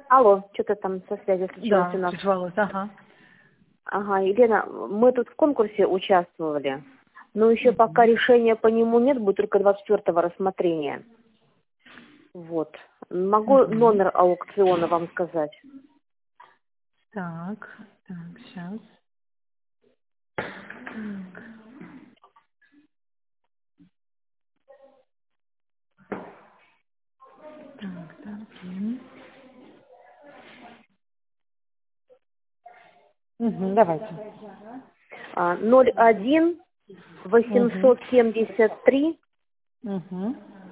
Алло, что-то там со связью случилось у Да, нас. прервалось, ага. Ага, Елена, мы тут в конкурсе участвовали, но еще пока Мгм. решения по нему нет, будет только 24-го рассмотрения. Вот. Могу Мгм. номер аукциона вам сказать? Так, сейчас. Так. Давайте. 01 Угу. 873 Угу.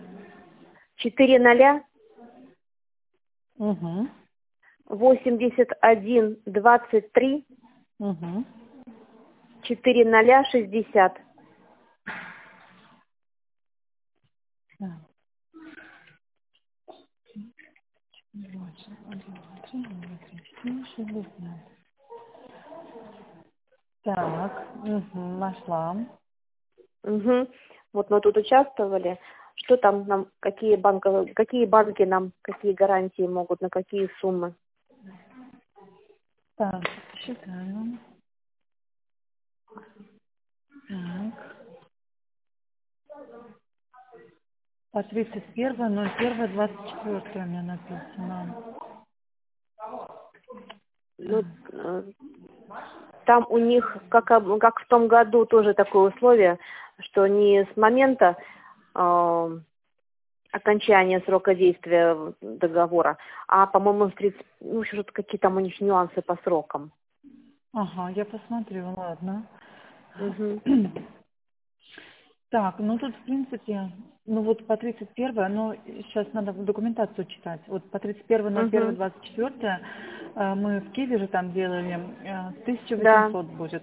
40 Угу. 81 23 Угу. 40 60. Так. 8, 1, 3, 4, 60. Так, нашла. Угу. Вот мы тут участвовали. Что там нам, какие банки нам, какие гарантии могут, на какие суммы? Так, считаю. Так. По 31.01.24 у меня написано. Ну, там у них, как в том году, тоже такое условие, что не с момента окончания срока действия договора, а, по-моему, что-то какие там у них нюансы по срокам. Ага, я посмотрю, ладно. Угу. Так, ну тут, в принципе, ну вот по 31, но сейчас надо документацию читать. Вот по Угу. 31.01.24 мы в Киеве же там делали, Да, 1800 будет.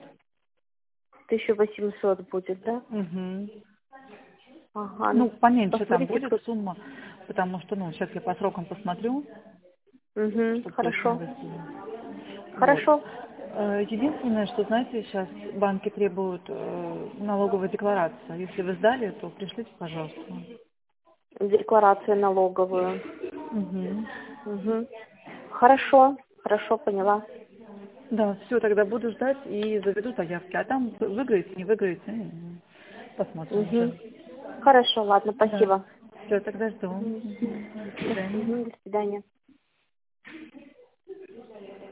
1800 будет, да? Угу. Ага, Ну, ну, поменьше там посмотрите, будет сумма, потому что, ну, сейчас я по срокам посмотрю, Угу. чтобы точно Хорошо. выставить. Вот. Хорошо. Единственное, что, знаете, сейчас банки требуют налоговую декларацию. Если вы сдали, то пришлите, пожалуйста. Декларацию налоговую. Угу. Угу. Хорошо, хорошо, поняла. Да, все, тогда буду ждать и заведу заявки. А там выиграете, не выиграете, посмотрим Угу. уже. Хорошо, ладно, Да. спасибо. Все, тогда жду. Угу. До свидания. Угу. До свидания.